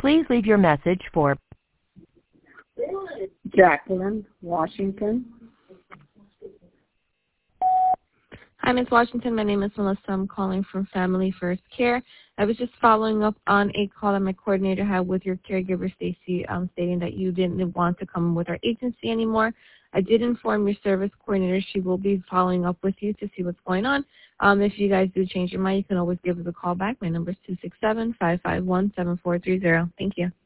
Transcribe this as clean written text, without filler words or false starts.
Please leave your message for Jacqueline, Washington. Hi, Ms. Washington. My name is Melissa. I'm calling from Family First Care. I was just following up on a call that my coordinator had with your caregiver, Stacy, stating that you didn't want to come with our agency anymore. I did inform your service coordinator she will be following up with you to see what's going on. If you guys do change your mind, you can always give us a call back. My number is 267-551-7430. Thank you.